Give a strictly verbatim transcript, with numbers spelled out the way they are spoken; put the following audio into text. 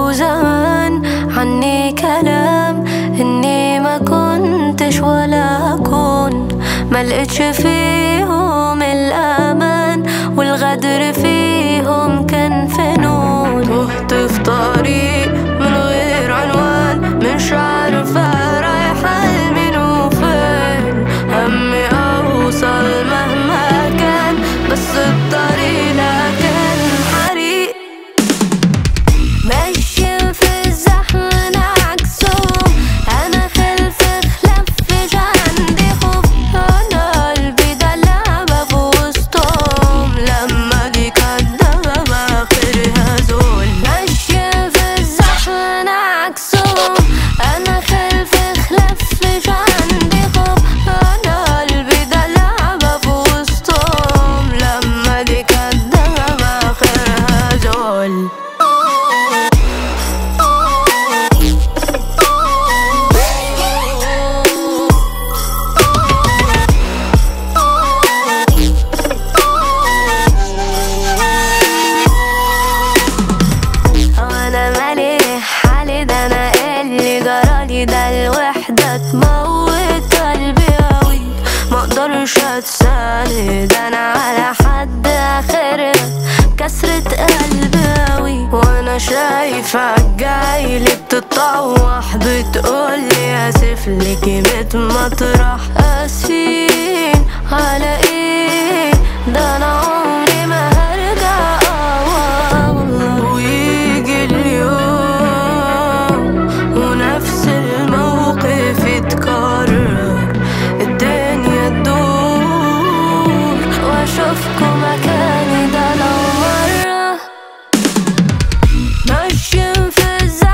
وزمان عني كلام إني ما كنتش ولا أكون، ملقتش فيهم الأمان والغدر فيهم كان فنون. تهت في طريق من غير عنوان، مش عارفة رايحة لمين وفين، همي أوصل مهما كان بس الطريق لا كان حريق. ماشيين في الزحمة أنا عكسهم، أنا خلف خلاف مش عندي خوف، أنا قلبي ده لعبة في وسطهم، لما دي كدابة آخرها ذل. ماشيين في الزحمة أنا عكسهم، أنا خلف خلاف مش عندي خوف، أنا قلبي ده لعبة في وسطهم، لما دي كدابة آخرها ذل. وانا مالي حالي ده، انا اللي جرالي ده الوحدة تموت قلبي اوي، مقدرش اتساند انا على حد اخرها كسرة قلبي اوي. وانا شايفة جايلي بتطوح بتقولي اسف لكي بيت مطرح، اسفين على ايه ده انا عمري ما هرجع والله. ويجي اليوم ونفس الموقف يتكرر، الدنيا تدور واشوفكم مكاني ده لو مرة. ماشيين في الزحمة